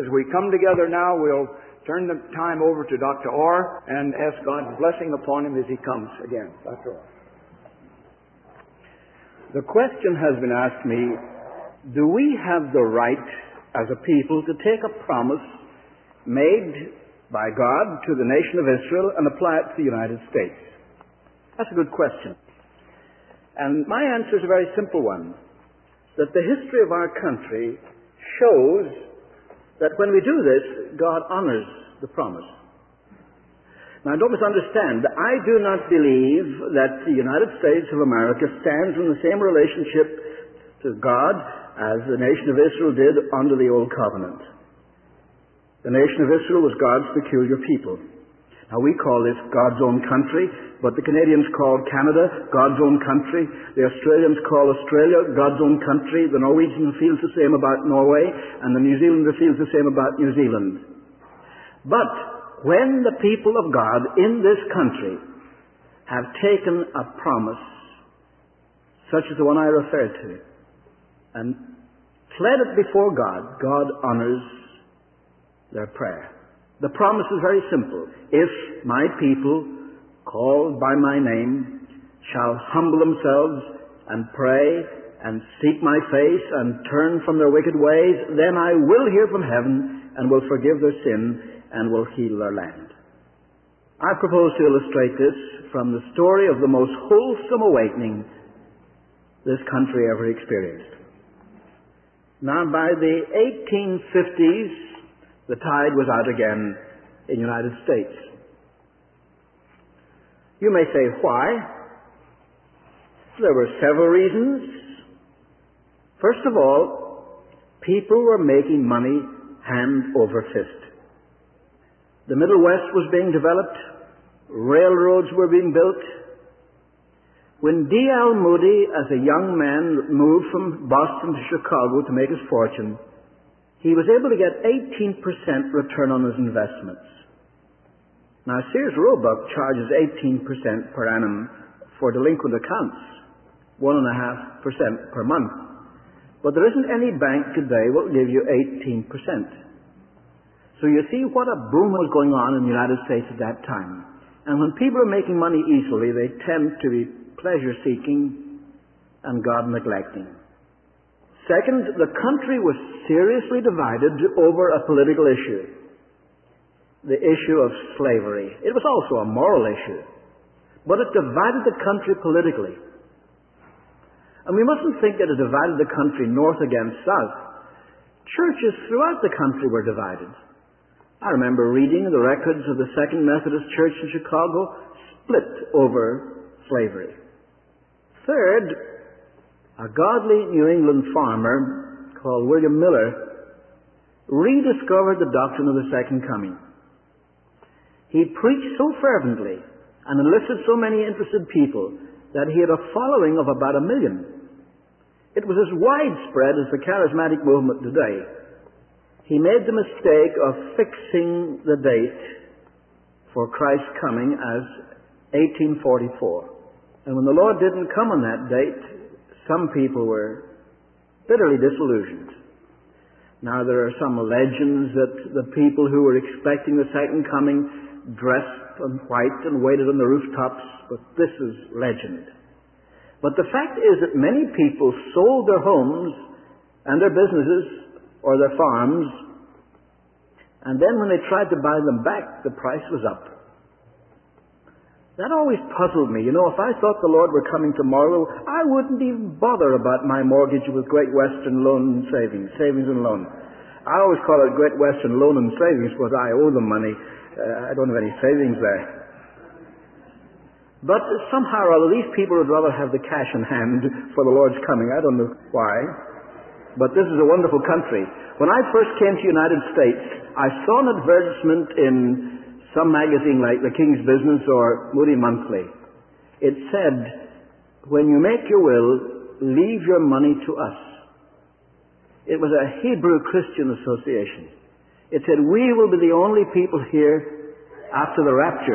As we come together now, we'll turn the time over to Dr. Orr and ask God's blessing upon him as he comes again. Dr. Orr. The question has been asked me, do we have the right as a people to take a promise made by God to the nation of Israel and apply it to the United States? That's a good question. And my answer is a very simple one, that the history of our country shows that when we do this, God honors the promise. Now, don't misunderstand. I do not believe that the United States of America stands in the same relationship to God as the nation of Israel did under the Old Covenant. The nation of Israel was God's peculiar people. Now, we call this God's own country, but the Canadians call Canada God's own country. The Australians call Australia God's own country. The Norwegian feels the same about Norway, and the New Zealander feels the same about New Zealand. But when the people of God in this country have taken a promise, such as the one I referred to, and pled it before God, God honors their prayer. The promise is very simple. If my people, called by my name, shall humble themselves and pray and seek my face and turn from their wicked ways, then I will hear from heaven and will forgive their sin and will heal their land. I propose to illustrate this from the story of the most wholesome awakening this country ever experienced. Now, by the 1850s, the tide was out again in the United States. You may say, why? There were several reasons. First of all, people were making money hand over fist. The Middle West was being developed. Railroads were being built. When D.L. Moody, as a young man, moved from Boston to Chicago to make his fortune, he was able to get 18% return on his investments. Now, Sears Roebuck charges 18% per annum for delinquent accounts, 1.5% per month. But there isn't any bank today that will give you 18%. So you see what a boom was going on in the United States at that time. And when people are making money easily, they tend to be pleasure-seeking and God-neglecting. Second, the country was seriously divided over a political issue, the issue of slavery. It was also a moral issue, but it divided the country politically. And we mustn't think that it divided the country north against south. Churches throughout the country were divided. I remember reading the records of the Second Methodist Church in Chicago split over slavery. Third, a godly New England farmer called William Miller rediscovered the doctrine of the Second Coming. He preached so fervently and enlisted so many interested people that he had a following of about 1 million. It was as widespread as the charismatic movement today. He made the mistake of fixing the date for Christ's coming as 1844. And when the Lord didn't come on that date, some people were bitterly disillusioned. Now, there are some legends that the people who were expecting the second coming dressed in white and waited on the rooftops, but this is legend. But the fact is that many people sold their homes and their businesses or their farms, and then when they tried to buy them back, the price was up. That always puzzled me. You know, if I thought the Lord were coming tomorrow, I wouldn't even bother about my mortgage with Great Western Loan and Savings and Loan. I always call it Great Western Loan and Savings because I owe them money. I don't have any savings there. But somehow or other, these people would rather have the cash in hand for the Lord's coming. I don't know why. But this is a wonderful country. When I first came to the United States, I saw an advertisement in some magazine like The King's Business or Moody Monthly. It said, when you make your will, leave your money to us. It was a Hebrew Christian association. It said, we will be the only people here after the rapture.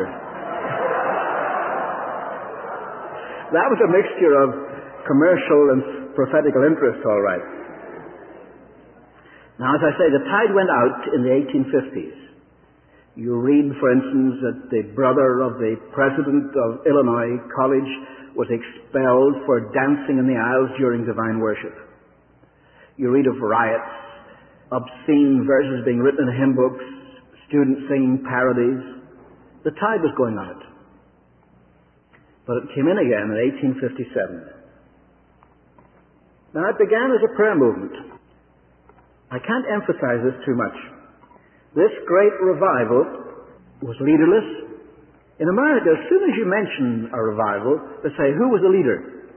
That was a mixture of commercial and prophetical interest, all right. Now, as I say, the tide went out in the 1850s. You read, for instance, that the brother of the president of Illinois College was expelled for dancing in the aisles during divine worship. You read of riots, obscene verses being written in hymn books, students singing parodies. The tide was going on it. But it came in again in 1857. Now, it began as a prayer movement. I can't emphasize this too much. This great revival was leaderless. In America, as soon as you mention a revival, they say, who was the leader?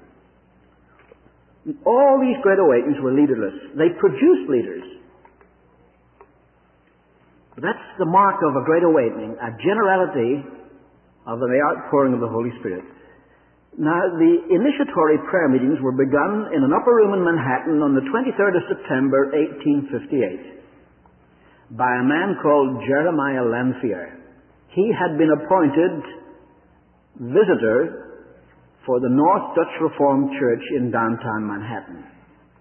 All these great awakenings were leaderless. They produced leaders. But that's the mark of a great awakening, a generality of the outpouring of the Holy Spirit. Now, the initiatory prayer meetings were begun in an upper room in Manhattan on the 23rd of September, 1858. by a man called Jeremiah Lanphier. He had been appointed visitor for the North Dutch Reformed Church in downtown Manhattan.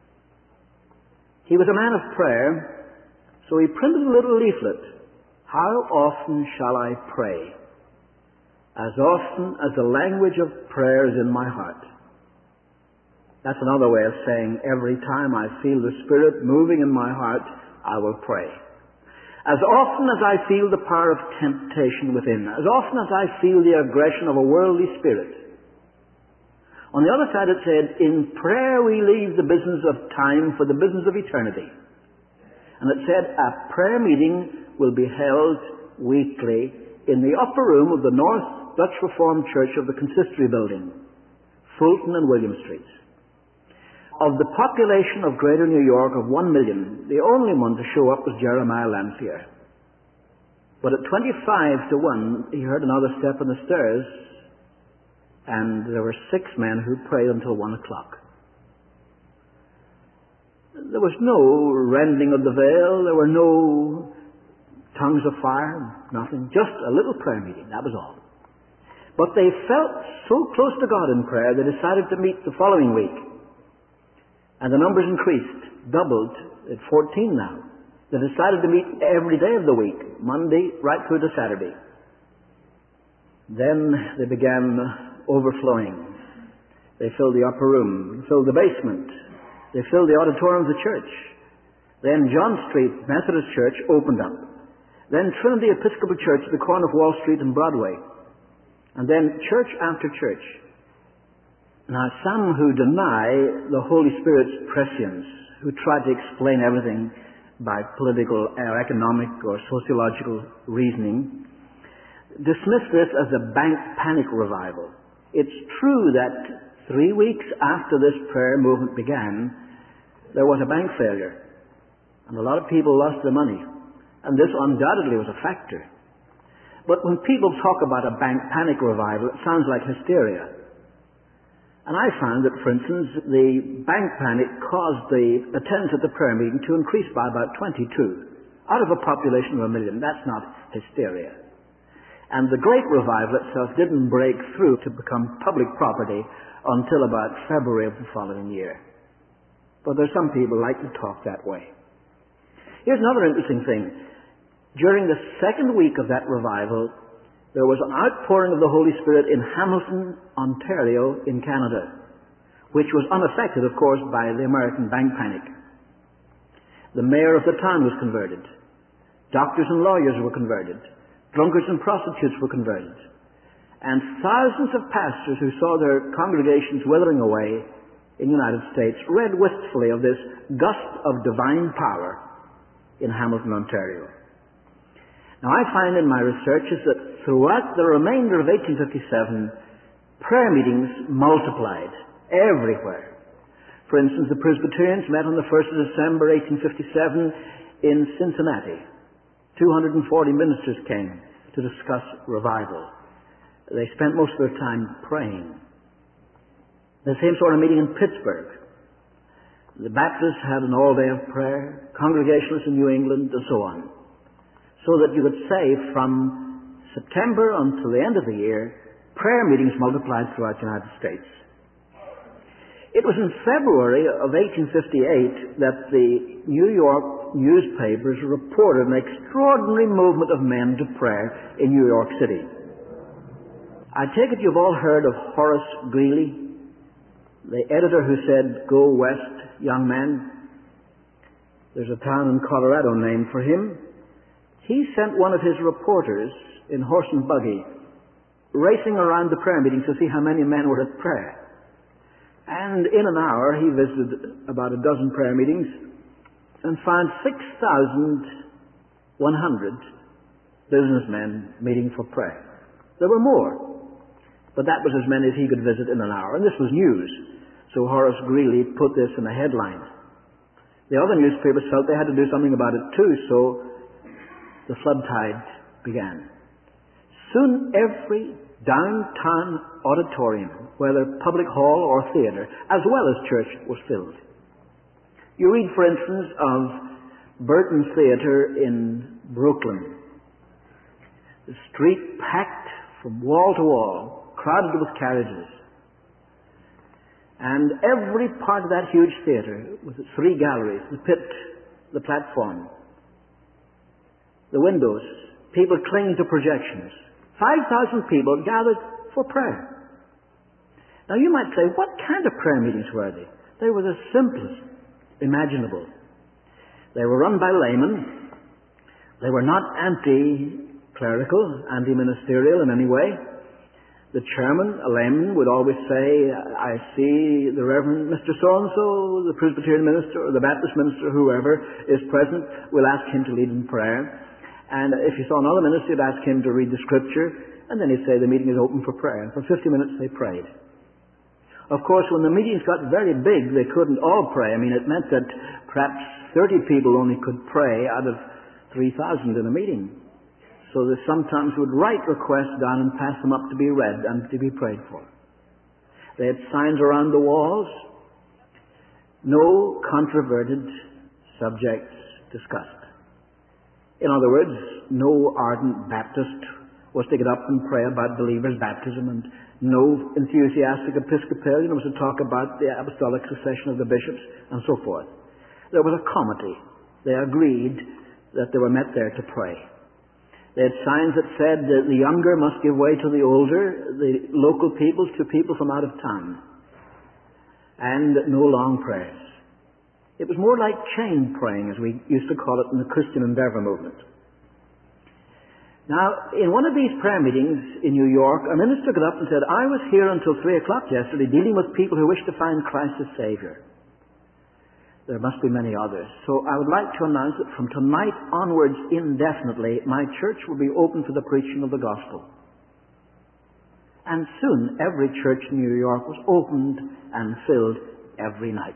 He was a man of prayer, so he printed a little leaflet. How often shall I pray? As often as the language of prayer is in my heart. That's another way of saying every time I feel the Spirit moving in my heart, I will pray. As often as I feel the power of temptation within, as often as I feel the aggression of a worldly spirit. On the other side it said, in prayer we leave the business of time for the business of eternity. And it said, a prayer meeting will be held weekly in the upper room of the North Dutch Reformed Church of the Consistory Building, Fulton and William Streets. Of the population of Greater New York of 1 million, the only one to show up was Jeremiah Lanphier. But at 25 to 1, he heard another step on the stairs, and there were 6 men who prayed until 1 o'clock. There was no rending of the veil, there were no tongues of fire, nothing, just a little prayer meeting, that was all. But they felt so close to God in prayer, they decided to meet the following week. And the numbers increased, doubled at 14 now. They decided to meet every day of the week, Monday right through to Saturday. Then they began overflowing. They filled the upper room, filled the basement. They filled the auditorium of the church. Then John Street Methodist Church opened up. Then Trinity Episcopal Church at the corner of Wall Street and Broadway. And then church after church. Now, some who deny the Holy Spirit's prescience, who try to explain everything by political or economic or sociological reasoning, dismiss this as a bank panic revival. It's true that 3 weeks after this prayer movement began, there was a bank failure. And a lot of people lost their money. And this undoubtedly was a factor. But when people talk about a bank panic revival, it sounds like hysteria. And I found that, for instance, the bank panic caused the attendance at the prayer meeting to increase by about 22 out of a population of 1 million. That's not hysteria. And the great revival itself didn't break through to become public property until about February of the following year. But there's some people who like to talk that way. Here's another interesting thing. During the second week of that revival, there was an outpouring of the Holy Spirit in Hamilton, Ontario, in Canada, which was unaffected, of course, by the American bank panic. The mayor of the town was converted. Doctors and lawyers were converted. Drunkards and prostitutes were converted. And thousands of pastors who saw their congregations withering away in the United States read wistfully of this gust of divine power in Hamilton, Ontario. Now, I find in my researches that throughout the remainder of 1857, prayer meetings multiplied everywhere. For instance, the Presbyterians met on the 1st of December, 1857 in Cincinnati. 240 ministers came to discuss revival. They spent most of their time praying. The same sort of meeting in Pittsburgh. The Baptists had an all-day of prayer, Congregationalists in New England, and so on. So that you could say from September until the end of the year, prayer meetings multiplied throughout the United States. It was in February of 1858 that the New York newspapers reported an extraordinary movement of men to prayer in New York City. I take it you've all heard of Horace Greeley, the editor who said, "Go west, young man." There's a town in Colorado named for him. He sent one of his reporters in horse and buggy racing around the prayer meetings to see how many men were at prayer. And in an hour, he visited about a dozen prayer meetings and found 6,100 businessmen meeting for prayer. There were more, but that was as many as he could visit in an hour. And this was news. So Horace Greeley put this in a headline. The other newspapers felt they had to do something about it too, so the flood tide began. Soon every downtown auditorium, whether public hall or theater, as well as church, was filled. You read, for instance, of Burton Theater in Brooklyn. The street packed from wall to wall, crowded with carriages. And every part of that huge theater, with its three galleries, the pit, the platform, the windows, people clinging to projections, 5,000 people gathered for prayer. Now you might say, what kind of prayer meetings were they? They were the simplest imaginable. They were run by laymen. They were not anti-clerical, anti-ministerial in any way. The chairman, a layman, would always say, "I see the Reverend Mr. So-and-so, the Presbyterian minister or the Baptist minister, whoever is present, we'll ask him to lead in prayer." And if you saw another minister, you'd ask him to read the scripture, and then he'd say the meeting is open for prayer. And for 50 minutes they prayed. Of course, when the meetings got very big, they couldn't all pray. I mean, it meant that perhaps 30 people only could pray out of 3,000 in a meeting. So they sometimes would write requests down and pass them up to be read and to be prayed for. They had signs around the walls. No controverted subjects discussed. In other words, no ardent Baptist was to get up and pray about believers' baptism, and no enthusiastic Episcopalian was to talk about the apostolic succession of the bishops, and so forth. There was a comity. They agreed that they were met there to pray. They had signs that said that the younger must give way to the older, the local peoples to people from out of town, and no long prayers. It was more like chain praying, as we used to call it in the Christian Endeavor movement. Now, in one of these prayer meetings in New York, a minister got up and said, "I was here until 3 o'clock yesterday dealing with people who wish to find Christ as Savior. There must be many others. So I would like to announce that from tonight onwards indefinitely, my church will be open for the preaching of the gospel." And soon every church in New York was opened and filled every night.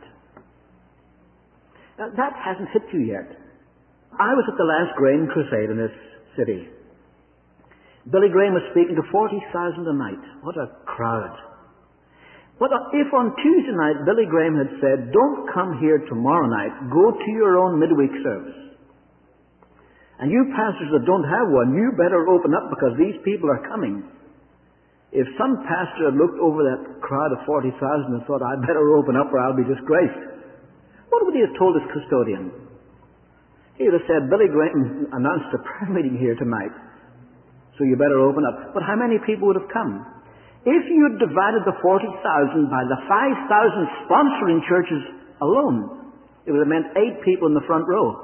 Now, that hasn't hit you yet. I was at the last grain crusade in this city. Billy Graham was speaking to 40,000 a night. What a crowd. But if on Tuesday night Billy Graham had said, "Don't come here tomorrow night, go to your own midweek service. And you pastors that don't have one, you better open up because these people are coming." If some pastor had looked over that crowd of 40,000 and thought, "I better open up or I'll be disgraced," what would he have told his custodian? He would have said, "Billy Graham announced a prayer meeting here tonight, so you better open up." But how many people would have come? If you had divided the 40,000 by the 5,000 sponsoring churches alone, it would have meant 8 people in the front row.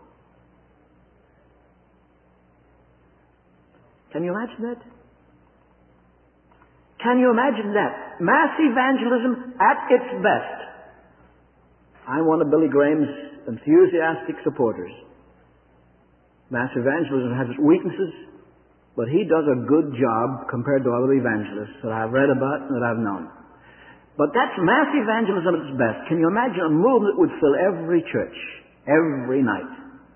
Can you imagine that? Can you imagine that? Mass evangelism at its best. I'm one of Billy Graham's enthusiastic supporters. Mass evangelism has its weaknesses, but he does a good job compared to other evangelists that I've read about and that I've known. But that's mass evangelism at its best. Can you imagine a movement that would fill every church, every night?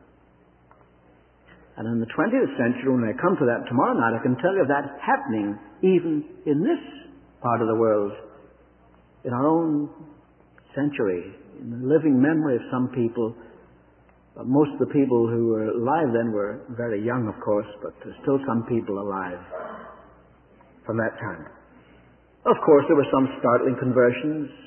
And in the 20th century, when I come to that tomorrow night, I can tell you that's happening even in this part of the world, in our own century, in the living memory of some people. But most of the people who were alive then were very young, of course, but there's still some people alive from that time. Of course, there were some startling conversions.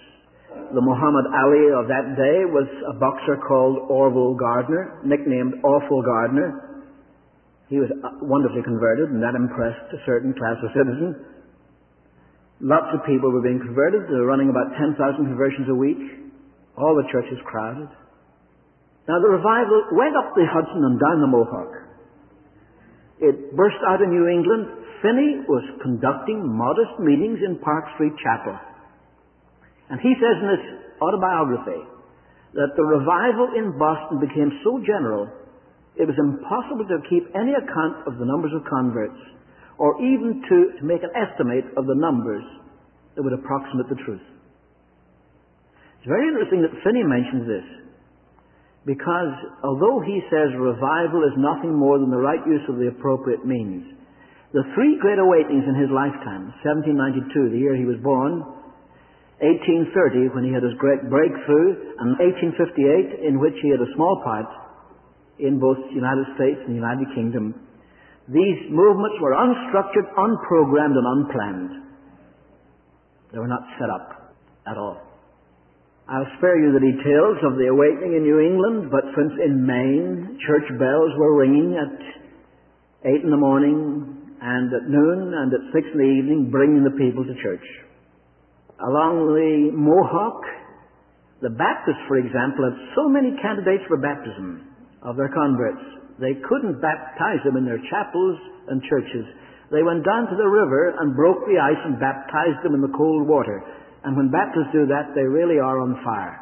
The Muhammad Ali of that day was a boxer called Orville Gardner, nicknamed Awful Gardner. He was wonderfully converted, and that impressed a certain class of citizens. Lots of people were being converted. They were running about 10,000 conversions a week. All the churches crowded. Now the revival went up the Hudson and down the Mohawk. It burst out in New England. Finney was conducting modest meetings in Park Street Chapel. And he says in his autobiography that the revival in Boston became so general, it was impossible to keep any account of the numbers of converts, or even to make an estimate of the numbers that would approximate the truth. It's very interesting that Finney mentions this, because although he says revival is nothing more than the right use of the appropriate means, the three great awakenings in his lifetime, 1792, the year he was born, 1830, when he had his great breakthrough, and 1858, in which he had a small part in both the United States and the United Kingdom, these movements were unstructured, unprogrammed, and unplanned. They were not set up at all. I'll spare you the details of the awakening in New England, but for instance, in Maine, church bells were ringing at 8 in the morning, and at noon, and at 6 in the evening, bringing the people to church. Along the Mohawk, the Baptists, for example, had so many candidates for baptism of their converts. They couldn't baptize them in their chapels and churches. They went down to the river and broke the ice and baptized them in the cold water. And when Baptists do that, they really are on fire.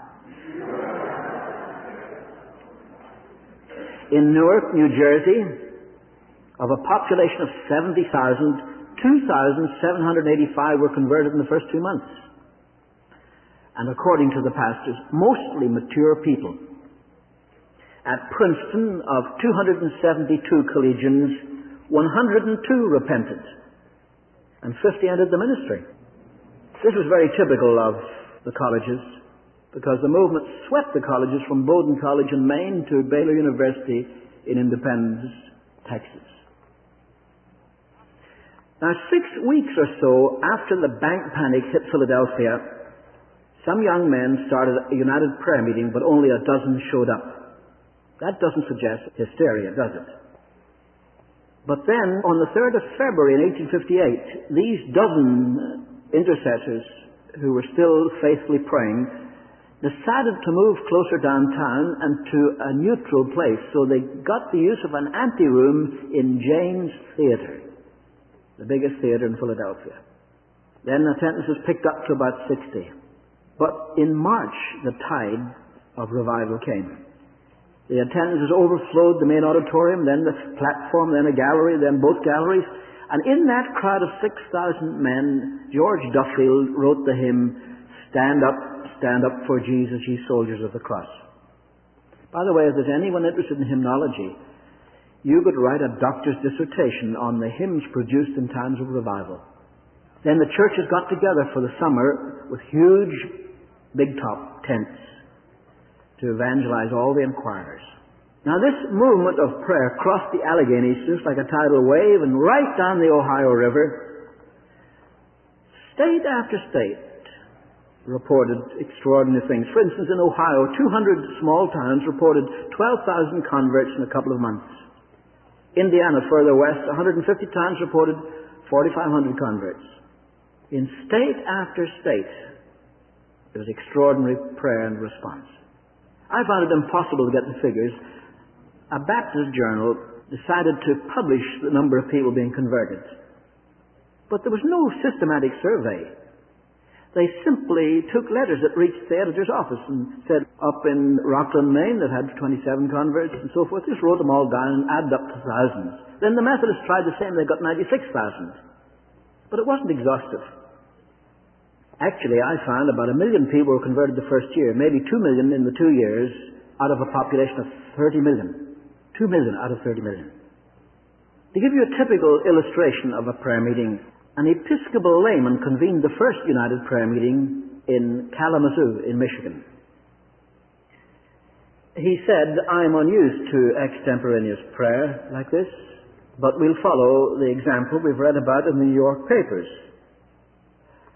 In Newark, New Jersey, of a population of 70,000, 2,785 were converted in the first 2 months. And according to the pastors, mostly mature people. At Princeton, of 272 collegians, 102 repented, and 50 entered the ministry. This was very typical of the colleges, because the movement swept the colleges from Bowdoin College in Maine to Baylor University in Independence, Texas. Now, 6 weeks or so after the bank panic hit Philadelphia, some young men started a united prayer meeting, but only a dozen showed up. That doesn't suggest hysteria, does it? But then, on the 3rd of February in 1858, these dozen intercessors who were still faithfully praying decided to move closer downtown and to a neutral place. So they got the use of an anteroom in Jane's Theatre, the biggest theatre in Philadelphia. Then attendance was picked up to about 60. But in March, the tide of revival came. The attendances overflowed the main auditorium, then the platform, then a gallery, then both galleries. And in that crowd of 6,000 men, George Duffield wrote the hymn, stand up for Jesus, ye soldiers of the cross." By the way, if there's anyone interested in hymnology, you could write a doctor's dissertation on the hymns produced in times of revival. Then the churches got together for the summer with huge big-top tents to evangelize all the inquirers. Now this movement of prayer crossed the Alleghenies just like a tidal wave and right down the Ohio River. State after state reported extraordinary things. For instance, in Ohio, 200 small towns reported 12,000 converts in a couple of months. Indiana, further west, 150 towns reported 4,500 converts. In state after state, there was extraordinary prayer and response. I found it impossible to get the figures. A Baptist journal decided to publish the number of people being converted. But there was no systematic survey. They simply took letters that reached the editor's office and said, up in Rockland, Maine, that had 27 converts and so forth. Just wrote them all down and added up to thousands. Then the Methodists tried the same. They got 96,000. But it wasn't exhaustive. Actually, I found about 1 million people were converted the first year, maybe 2 million in the 2 years, out of a population of 30 million. 2 million out of 30 million. To give you a typical illustration of a prayer meeting, an Episcopal layman convened the first United Prayer meeting in Kalamazoo in Michigan. He said, "I'm unused to extemporaneous prayer like this, but we'll follow the example we've read about in the New York papers."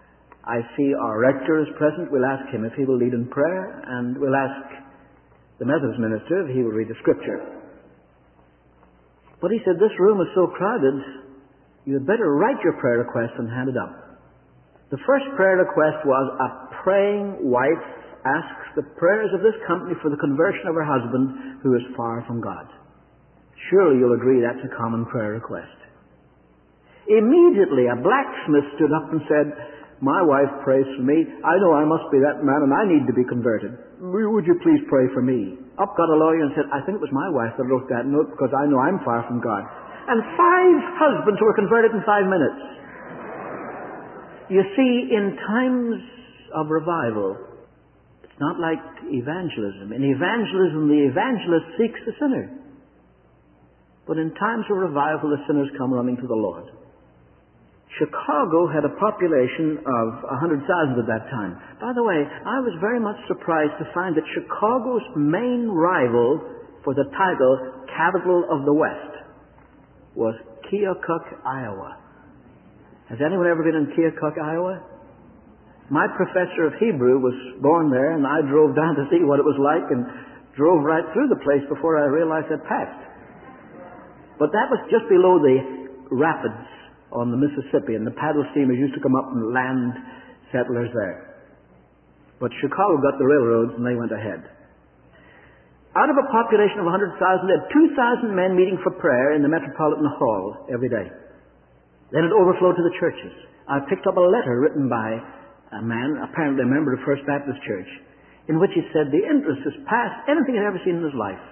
I see our rector is present. We'll ask him if he will lead in prayer, and we'll ask the Methodist minister if he will read the scripture. But he said, this room is so crowded, you had better write your prayer request and hand it up. The first prayer request was a praying wife asks the prayers of this company for the conversion of her husband who is far from God. Surely you'll agree that's a common prayer request. Immediately a blacksmith stood up and said, my wife prays for me. I know I must be that man and I need to be converted. Would you please pray for me? Up got a lawyer and said, I think it was my wife that wrote that note because I know I'm far from God. And 5 husbands were converted in 5 minutes. You see, in times of revival, it's not like evangelism. In evangelism, the evangelist seeks the sinner. But in times of revival, the sinners come running to the Lord. Chicago had a population of 100,000 at that time. By the way, I was very much surprised to find that Chicago's main rival for the title Capital of the West was Keokuk, Iowa. Has anyone ever been in Keokuk, Iowa? My professor of Hebrew was born there, and I drove down to see what it was like and drove right through the place before I realized I'd passed. But that was just below the rapids on the Mississippi, and the paddle steamers used to come up and land settlers there. But Chicago got the railroads, and they went ahead. Out of a population of 100,000, they had 2,000 men meeting for prayer in the Metropolitan Hall every day. Then it overflowed to the churches. I picked up a letter written by a man, apparently a member of First Baptist Church, in which he said the interest is past anything he'd ever seen in his life.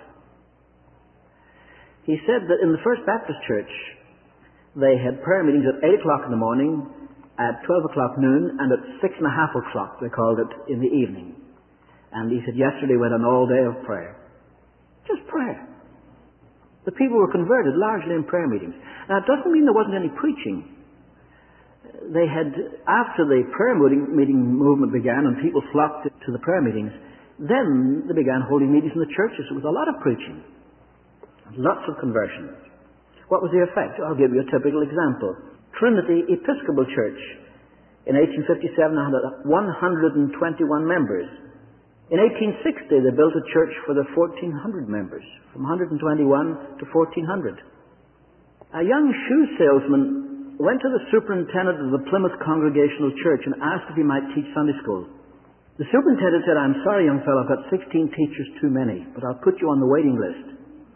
He said that in the First Baptist Church, they had prayer meetings at 8 o'clock in the morning, at 12 o'clock noon, and at 6 and a half o'clock, they called it, in the evening. And he said yesterday went an all day of prayer. Just prayer. The people were converted largely in prayer meetings. Now, it doesn't mean there wasn't any preaching. They had, after the prayer meeting movement began and people flocked to the prayer meetings, then they began holding meetings in the churches with a lot of preaching. Lots of conversions. What was the effect? I'll give you a typical example. Trinity Episcopal Church in 1857 had 121 members. In 1860 they built a church for their 1,400 members, from 121 to 1,400. A young shoe salesman went to the superintendent of the Plymouth Congregational Church and asked if he might teach Sunday school. The superintendent said, I'm sorry, young fellow, I've got 16 teachers too many, but I'll put you on the waiting list.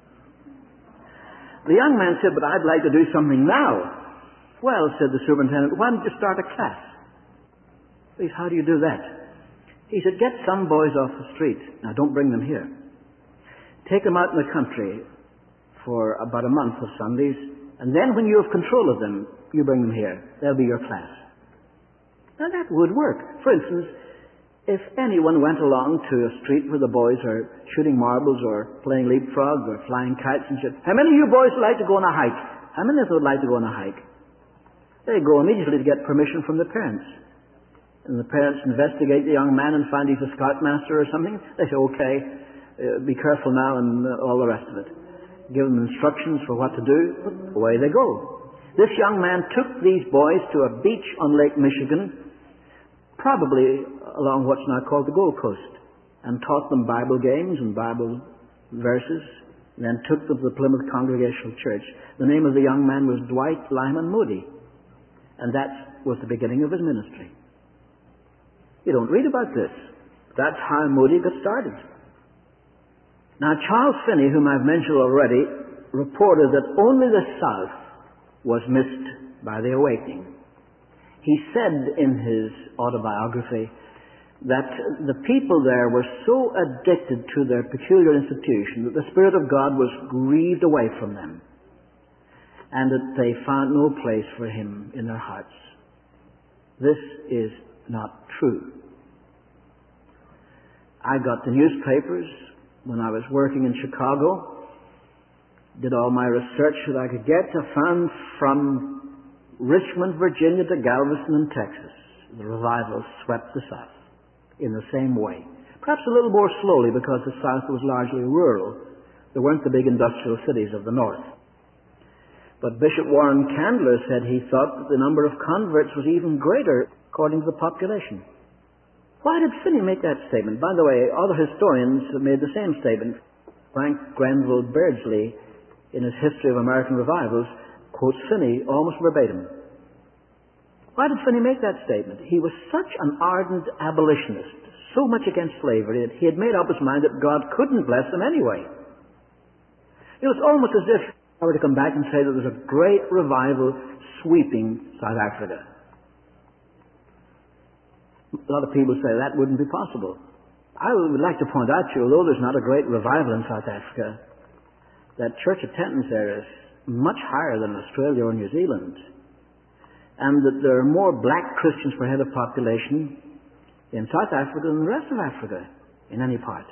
The young man said, but I'd like to do something now. Well, said the superintendent, why don't you start a class? He said, how do you do that? He said, get some boys off the street. Now, don't bring them here. Take them out in the country for about a month of Sundays, and then when you have control of them, you bring them here. They'll be your class. Now, that would work. For instance, if anyone went along to a street where the boys are shooting marbles or playing leapfrog or flying kites and said, how many of you boys would like to go on a hike? How many of them would like to go on a hike? They go immediately to get permission from the parents. And the parents investigate the young man and find he's a scoutmaster or something. They say, okay, be careful now, and all the rest of it. Give them instructions for what to do. Away they go. This young man took these boys to a beach on Lake Michigan, probably along what's now called the Gold Coast, and taught them Bible games and Bible verses, and then took them to the Plymouth Congregational Church. The name of the young man was Dwight Lyman Moody, and that was the beginning of his ministry. You don't read about this. That's how Moody got started. Now, Charles Finney, whom I've mentioned already, reported that only the South was missed by the awakening. He said in his autobiography that the people there were so addicted to their peculiar institution that the Spirit of God was grieved away from them, and that they found no place for Him in their hearts. This is not true. I got the newspapers when I was working in Chicago, did all my research that I could get. I found from Richmond, Virginia to Galveston in Texas, the revival swept the South in the same way. Perhaps a little more slowly because the South was largely rural. There weren't the big industrial cities of the North. But Bishop Warren Candler said he thought that the number of converts was even greater according to the population. Why did Finney make that statement? By the way, other historians have made the same statement. Frank Grenville Beardsley, in his History of American Revivals, quotes Finney almost verbatim. Why did Finney make that statement? He was such an ardent abolitionist, so much against slavery, that he had made up his mind that God couldn't bless them anyway. It was almost as if I were to come back and say that there was a great revival sweeping South Africa. A lot of people say that wouldn't be possible. I would like to point out to you, although there's not a great revival in South Africa, that church attendance there is much higher than Australia or New Zealand, and that there are more black Christians per head of population in South Africa than the rest of Africa, in any part.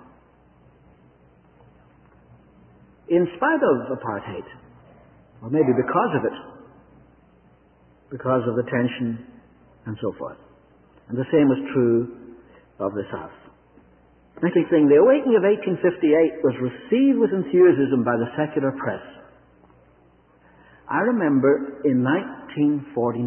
In spite of apartheid, or maybe because of it, because of the tension and so forth. And the same was true of the South. Next thing, the awakening of 1858 was received with enthusiasm by the secular press. I remember in 1949,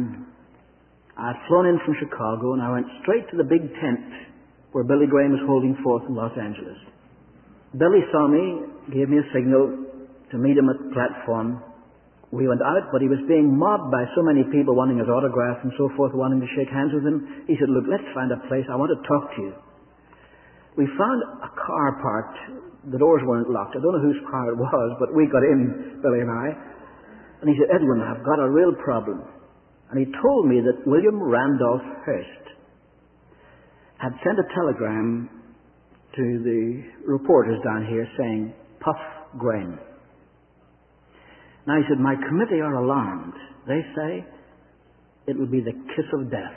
I had flown in from Chicago and I went straight to the big tent where Billy Graham was holding forth in Los Angeles. Billy saw me, gave me a signal to meet him at the platform. We went out, but he was being mobbed by so many people wanting his autograph and so forth, wanting to shake hands with him. He said, "Look, let's find a place. I want to talk to you." We found a car parked. The doors weren't locked. I don't know whose car it was, but we got in, Billy and I. And he said, "Edwin, I've got a real problem." And he told me that William Randolph Hearst had sent a telegram to the reporters down here saying, "Puff Graham." Now he said, "My committee are alarmed. They say it will be the kiss of death.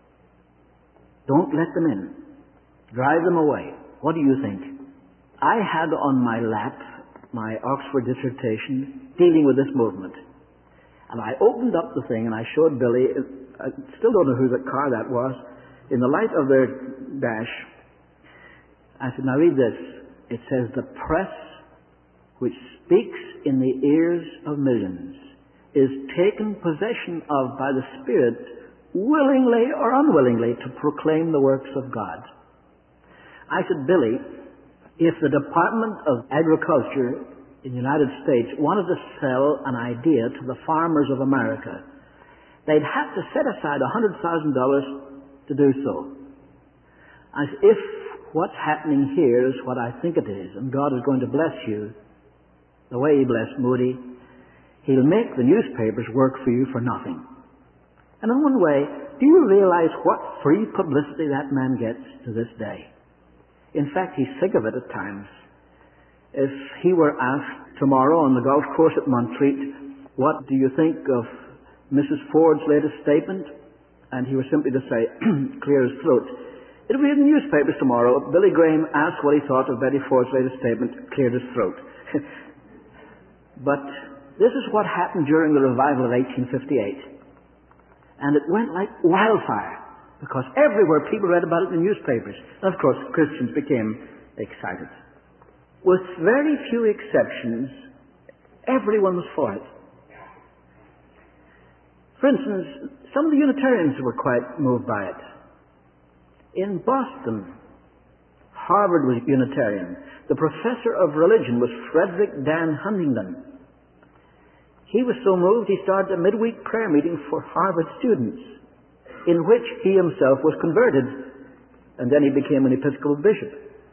Don't let them in. Drive them away. What do you think?" I had on my lap my Oxford dissertation dealing with this movement. And I opened up the thing and I showed Billy, I still don't know who the car that was, in the light of their dash. I said, "Now read this. It says, 'The press which speaks in the ears of millions is taken possession of by the Spirit, willingly or unwillingly, to proclaim the works of God.'" I said, "Billy, if the Department of Agriculture in the United States wanted to sell an idea to the farmers of America, they'd have to set aside $100,000 to do so. I said, if what's happening here is what I think it is, and God is going to bless you the way He blessed Moody, He'll make the newspapers work for you for nothing." And in one way, do you realize what free publicity that man gets to this day? In fact, he's sick of it at times. If he were asked tomorrow on the golf course at Montreat, "What do you think of Mrs. Ford's latest statement?" and he was simply to say, clear his throat, "It'll be in the newspapers tomorrow. Billy Graham asked what he thought of Betty Ford's latest statement," cleared his throat. But this is what happened during the revival of 1858. And it went like wildfire, because everywhere people read about it in the newspapers. And of course, Christians became excited. With very few exceptions, everyone was for it. For instance, some of the Unitarians were quite moved by it. In Boston, Harvard was Unitarian. The professor of religion was Frederick Dan Huntington. He was so moved he started a midweek prayer meeting for Harvard students, in which he himself was converted, and then he became an Episcopal bishop.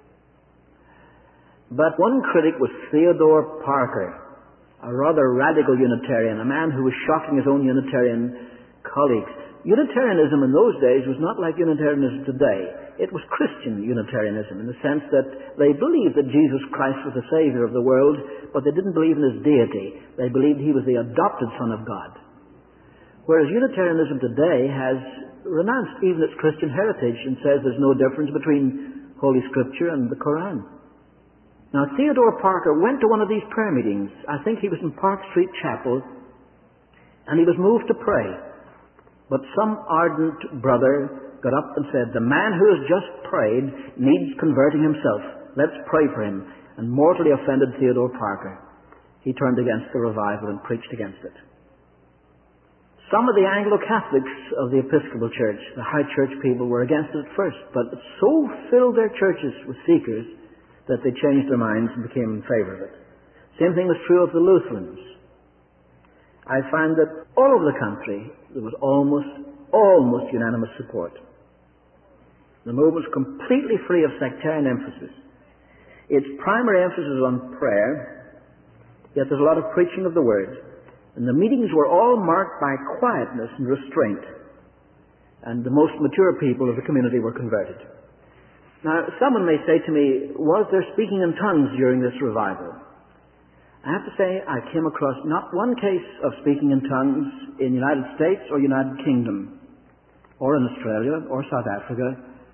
But one critic was Theodore Parker, a rather radical Unitarian, a man who was shocking his own Unitarian colleagues. Unitarianism in those days was not like Unitarianism today. It was Christian Unitarianism, in the sense that they believed that Jesus Christ was the Savior of the world, but they didn't believe in His deity. They believed He was the adopted Son of God. Whereas Unitarianism today has renounced even its Christian heritage and says there's no difference between Holy Scripture and the Koran. Now, Theodore Parker went to one of these prayer meetings. I think he was in Park Street Chapel, and he was moved to pray. But some ardent brother got up and said, "The man who has just prayed needs converting himself. Let's pray for him," and mortally offended Theodore Parker. He turned against the revival and preached against it. Some of the Anglo-Catholics of the Episcopal Church, the high church people, were against it at first, but it so filled their churches with seekers that they changed their minds and became in favor of it. Same thing was true of the Lutherans. I find that all over the country there was almost unanimous support. The movement was completely free of sectarian emphasis. Its primary emphasis was on prayer, yet there's a lot of preaching of the Word. And the meetings were all marked by quietness and restraint. And the most mature people of the community were converted. Now, someone may say to me, was there speaking in tongues during this revival? I have to say I came across not one case of speaking in tongues in the United States or United Kingdom, or in Australia, or South Africa.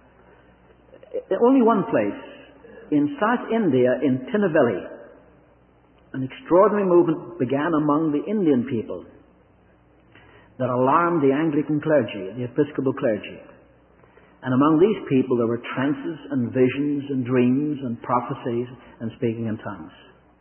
Only one place, in South India, in Tinnevelly. An extraordinary movement began among the Indian people that alarmed the Anglican clergy, the Episcopal clergy. And among these people there were trances and visions and dreams and prophecies and speaking in tongues.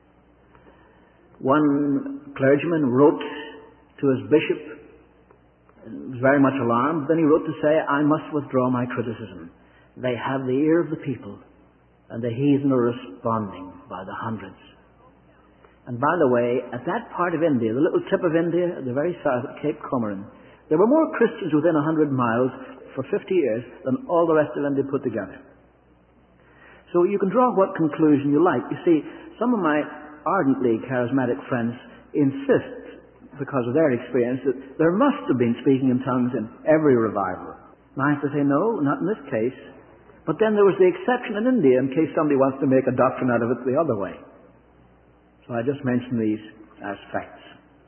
One clergyman wrote to his bishop, was very much alarmed. Then he wrote to say, I must withdraw my criticism. They have the ear of the people, and the heathen are responding by the hundreds. And by the way, at that part of India, the little tip of India, at the very south of Cape Comorin, there were more Christians within 100 miles for 50 years than all the rest of India put together. So you can draw what conclusion you like. You see, some of my ardently charismatic friends insist, because of their experience, that there must have been speaking in tongues in every revival. And I have to say, no, not in this case. But then there was the exception in India, in case somebody wants to make a doctrine out of it the other way. So I just mention these as facts.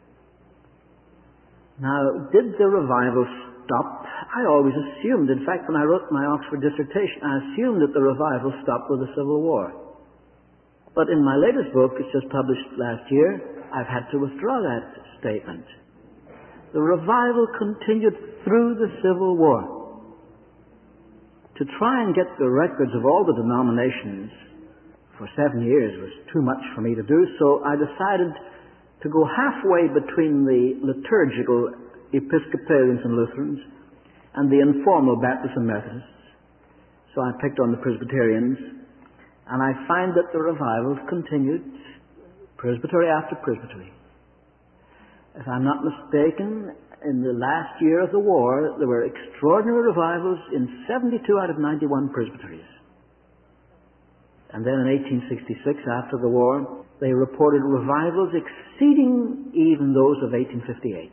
Now, did the revival stop? I always assumed, in fact, when I wrote my Oxford dissertation, I assumed that the revival stopped with the Civil War. But in my latest book, which was published last year, I've had to withdraw that statement. The revival continued through the Civil War. To try and get the records of all the denominations for 7 years was too much for me to do, so I decided to go halfway between the liturgical Episcopalians and Lutherans and the informal Baptists and Methodists. So I picked on the Presbyterians, and I find that the revivals continued, presbytery after presbytery. If I'm not mistaken, in the last year of the war, there were extraordinary revivals in 72 out of 91 presbyteries. And then in 1866, after the war, they reported revivals exceeding even those of 1858.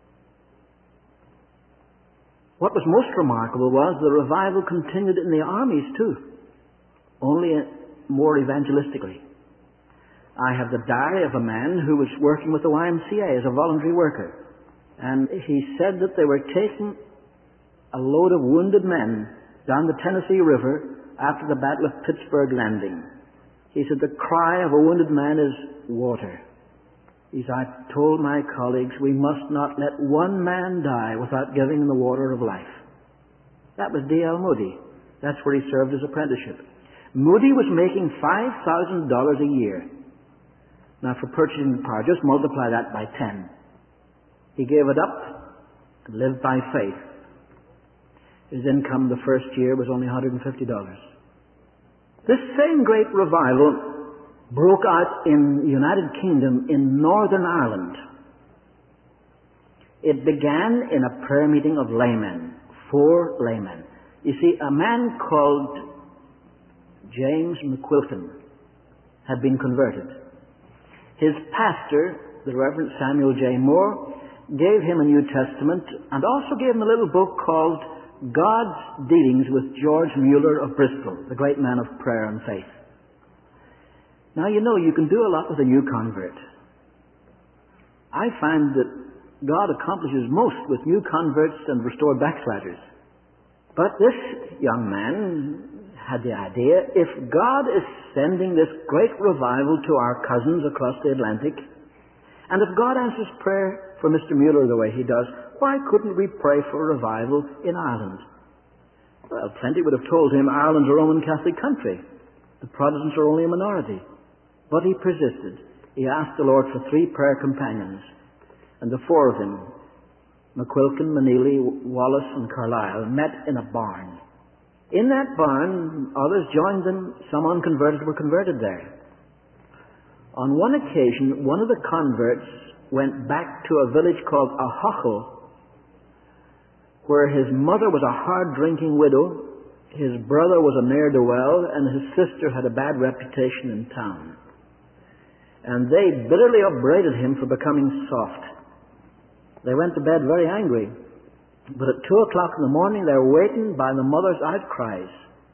What was most remarkable was the revival continued in the armies too, only more evangelistically. I have the diary of a man who was working with the YMCA as a voluntary worker. And he said that they were taking a load of wounded men down the Tennessee River after the Battle of Pittsburgh Landing. He said, the cry of a wounded man is water. He said, I told my colleagues, we must not let one man die without giving him the water of life. That was D.L. Moody. That's where he served his apprenticeship. Moody was making $5,000 a year. Now for purchasing the power, just multiply that by 10. He gave it up and lived by faith. His income the first year was only $150. This same great revival broke out in the United Kingdom in Northern Ireland. It began in a prayer meeting of laymen, 4 laymen. You see, a man called James McQuilkin had been converted. His pastor, the Reverend Samuel J. Moore, gave him a New Testament and also gave him a little book called God's Dealings with George Mueller of Bristol, the great man of prayer and faith. Now, you know, you can do a lot with a new convert. I find that God accomplishes most with new converts and restored backsliders. But this young man had the idea, if God is sending this great revival to our cousins across the Atlantic, and if God answers prayer for Mr. Mueller the way he does, why couldn't we pray for a revival in Ireland? Well, plenty would have told him Ireland's a Roman Catholic country. The Protestants are only a minority. But he persisted. He asked the Lord for 3 prayer companions. And the 4 of them, McQuilkin, Maneely, Wallace and Carlyle met in a barn. In that barn, others joined them. Some unconverted were converted there. On one occasion, one of the converts went back to a village called Ahachel, where his mother was a hard-drinking widow, his brother was a ne'er-do-well, and his sister had a bad reputation in town. And they bitterly upbraided him for becoming soft. They went to bed very angry. But at 2 o'clock in the morning, they were wakened by the mother's outcries.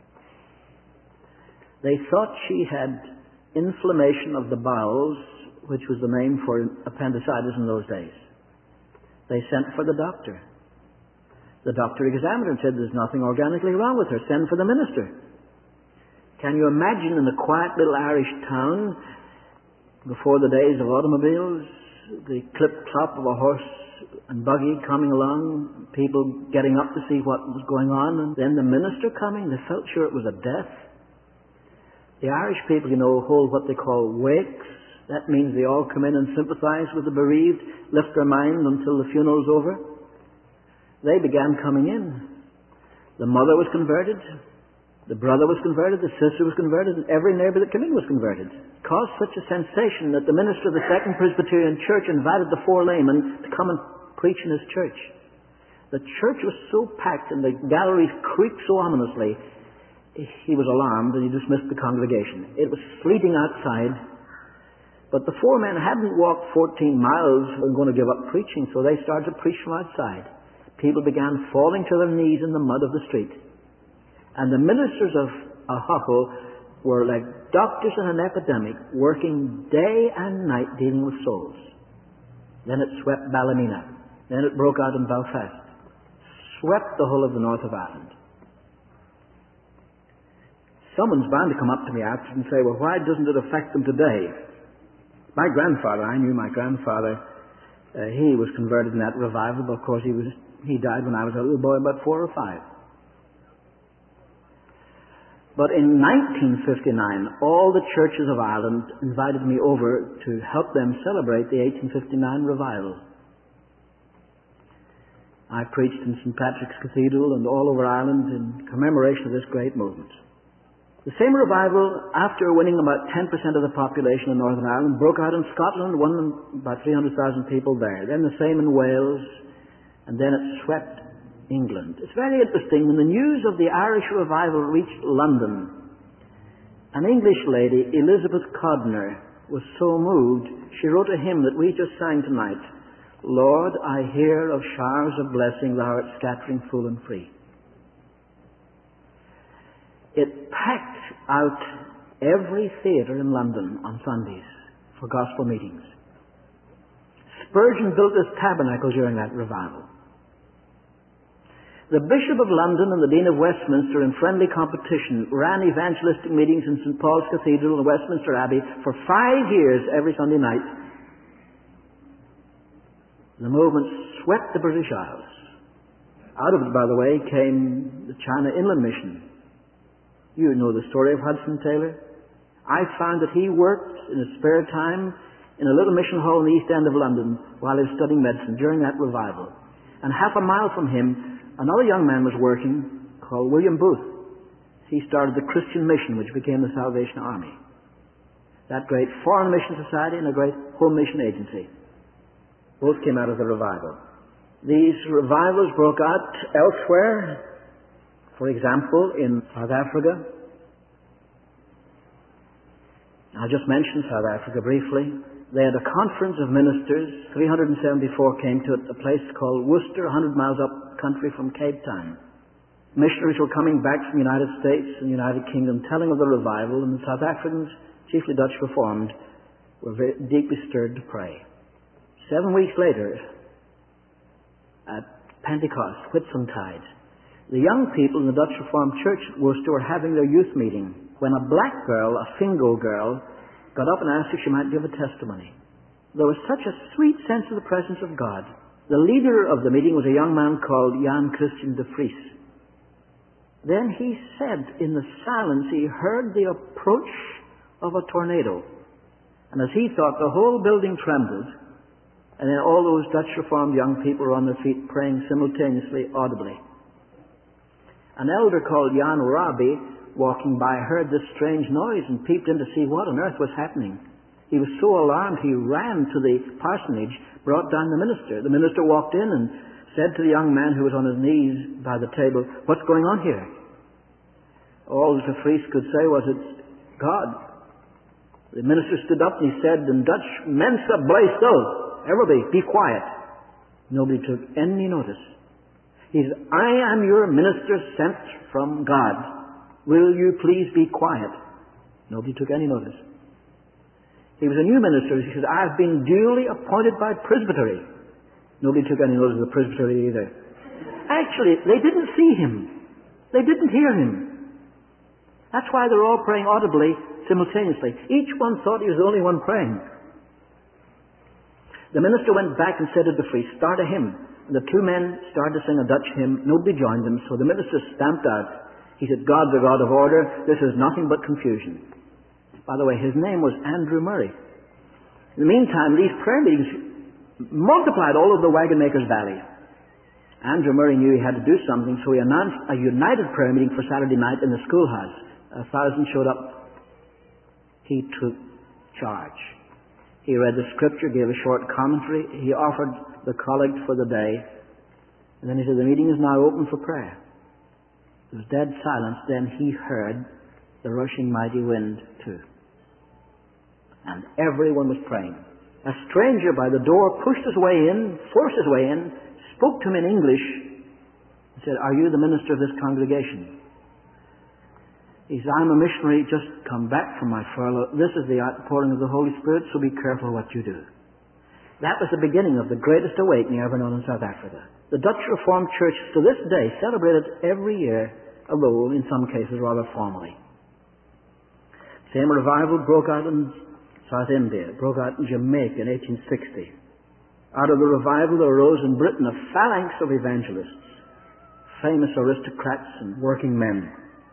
They thought she had inflammation of the bowels, which was the name for appendicitis in those days. They sent for the doctor. The doctor examined her and said, "There's nothing organically wrong with her. Send for the minister." Can you imagine in a quiet little Irish town, before the days of automobiles, the clip-clop of a horse and buggy coming along, people getting up to see what was going on, and then the minister coming? They felt sure it was a death. The Irish people, hold what they call wakes. That means they all come in and sympathize with the bereaved, lift their mind until the funeral's over. They began coming in. The mother was converted, the brother was converted, the sister was converted, and every neighbor that came in was converted. It caused such a sensation that the minister of the Second Presbyterian Church invited the four laymen to come and preach in his church. The church was so packed and the galleries creaked so ominously, he was alarmed and he dismissed the congregation. It was sleeting outside, but the four men hadn't walked 14 miles and going to give up preaching, so they started to preach from outside. People began falling to their knees in the mud of the street. And the ministers of Ahachel were like doctors in an epidemic, working day and night dealing with souls. Then it swept Ballymena. Then it broke out in Belfast. Swept the whole of the north of Ireland. Someone's bound to come up to me after and say, "Well, why doesn't it affect them today?" My grandfather, I knew my grandfather, he was converted in that revival, but of course he died when I was a little boy, about 4 or 5. But in 1959, all the churches of Ireland invited me over to help them celebrate the 1859 revival. I preached in St. Patrick's Cathedral and all over Ireland in commemoration of this great movement. The same revival, after winning about 10% of the population in Northern Ireland, broke out in Scotland, won about 300,000 people there. Then the same in Wales, and then it swept England. It's very interesting. When the news of the Irish revival reached London, an English lady, Elizabeth Codner, was so moved, she wrote a hymn that we just sang tonight. "Lord, I hear of showers of blessing, thou art scattering full and free." It packed out every theatre in London on Sundays for gospel meetings. Spurgeon built his tabernacle during that revival. The Bishop of London and the Dean of Westminster, in friendly competition, ran evangelistic meetings in St. Paul's Cathedral and Westminster Abbey for 5 years every Sunday night. The movement swept the British Isles. Out of it, by the way, came the China Inland Mission. You know the story of Hudson Taylor. I found that he worked in his spare time in a little mission hall in the East End of London while he was studying medicine during that revival. And half a mile from him, another young man was working called William Booth. He started the Christian Mission, which became the Salvation Army. That great foreign mission society and a great home mission agency. Both came out of the revival. These revivals broke out elsewhere. For example, in South Africa. I just mentioned South Africa briefly. They had a conference of ministers. 374 came to it, a place called Worcester, 100 miles up country from Cape Town. Missionaries were coming back from the United States and the United Kingdom telling of the revival, and the South Africans, chiefly Dutch Reformed, were very deeply stirred to pray. 7 weeks later, at Pentecost, Whitsuntide, the young people in the Dutch Reformed Church at Worcester were having their youth meeting when a black girl, a Fingo girl, got up and asked if she might give a testimony. There was such a sweet sense of the presence of God. The leader of the meeting was a young man called Jan Christian de Vries. Then he said in the silence he heard the approach of a tornado. And as he thought, the whole building trembled. And then all those Dutch Reformed young people were on their feet praying simultaneously, audibly. An elder called Jan Rabi, walking by, heard this strange noise and peeped in to see what on earth was happening. He was so alarmed he ran to the parsonage, brought down the minister. The minister walked in and said to the young man who was on his knees by the table, "What's going on here?" All the priest could say was, "It's God." The minister stood up and he said in Dutch, "Mensa, bly stil. Everybody, be quiet." Nobody took any notice. He said, "I am your minister sent from God. Will you please be quiet?" Nobody took any notice. He was a new minister. He said, "I've been duly appointed by Presbytery." Nobody took any notice of the Presbytery either. Actually, they didn't see him. They didn't hear him. That's why they're all praying audibly, simultaneously. Each one thought he was the only one praying. The minister went back and said to the priest, "Start a hymn." And the two men started to sing a Dutch hymn. Nobody joined them, so the minister stamped out. He said, "God's a God of order. This is nothing but confusion." By the way, his name was Andrew Murray. In the meantime, these prayer meetings multiplied all over the Wagon Makers Valley. Andrew Murray knew he had to do something, so he announced a united prayer meeting for Saturday night in the schoolhouse. 1,000 showed up. He took charge. He read the scripture, gave a short commentary. He offered the collect for the day. And then he said, "The meeting is now open for prayer." There was dead silence. Then he heard the rushing mighty wind too. And everyone was praying. A stranger by the door pushed his way in, forced his way in, spoke to him in English, and said, "Are you the minister of this congregation?" He said, "I'm a missionary, just come back from my furlough. This is the outpouring of the Holy Spirit, so be careful what you do." That was the beginning of the greatest awakening ever known in South Africa. The Dutch Reformed Church to this day celebrated every year, although in some cases rather formally. Same revival broke out in South India, broke out in Jamaica in 1860. Out of the revival there arose in Britain a phalanx of evangelists, famous aristocrats and working men.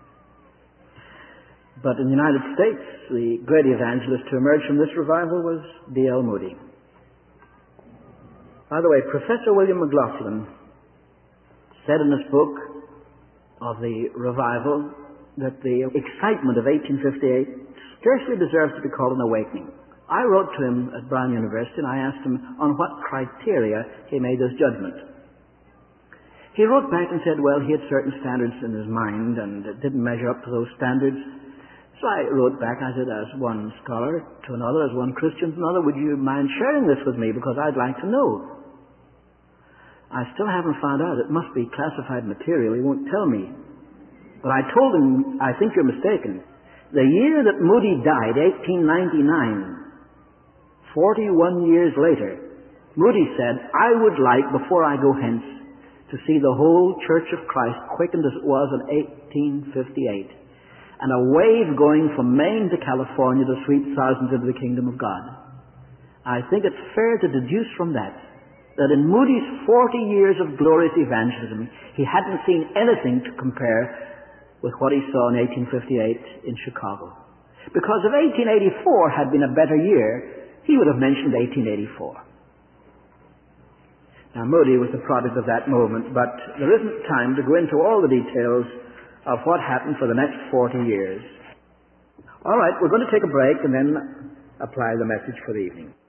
But in the United States, the great evangelist who emerged from this revival was D.L. Moody. By the way, Professor William McLaughlin said in his book of the revival that the excitement of 1858 scarcely deserves to be called an awakening. I wrote to him at Brown University and I asked him on what criteria he made this judgment. He wrote back and said, well, he had certain standards in his mind and it didn't measure up to those standards. So I wrote back, I said, as one scholar to another, as one Christian to another, would you mind sharing this with me because I'd like to know? I still haven't found out. It must be classified material. He won't tell me. But I told him, I think you're mistaken. The year that Moody died, 1899, 41 years later, Moody said, I would like, before I go hence, to see the whole Church of Christ quickened as it was in 1858, and a wave going from Maine to California to sweep thousands into the kingdom of God. I think it's fair to deduce from that in Moody's 40 years of glorious evangelism, he hadn't seen anything to compare with what he saw in 1858 in Chicago. Because if 1884 had been a better year, he would have mentioned 1884. Now, Moody was the product of that moment, but there isn't time to go into all the details of what happened for the next 40 years. All right, we're going to take a break and then apply the message for the evening.